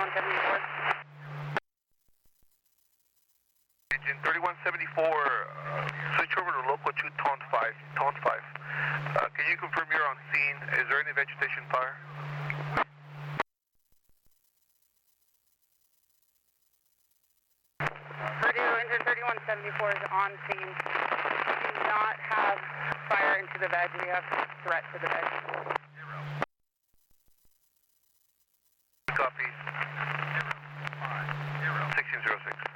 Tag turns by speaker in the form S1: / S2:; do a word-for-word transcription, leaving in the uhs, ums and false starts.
S1: thirty-one seventy-four.
S2: Engine thirty-one seventy-four, uh, switch over to local two, tone five, tone five. Uh, can you confirm you're on scene? Is there any vegetation fire?
S1: Purdue engine thirty-one seventy-four is on scene. We do not have fire into the veg. We have threat to the veg.
S2: Copy. sixteen zero six.